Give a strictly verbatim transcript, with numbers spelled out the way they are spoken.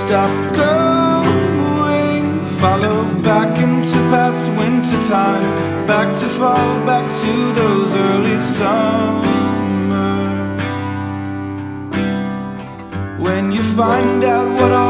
stop going. Follow back into past winter time, back to fall, back to those early summers. When you find out what all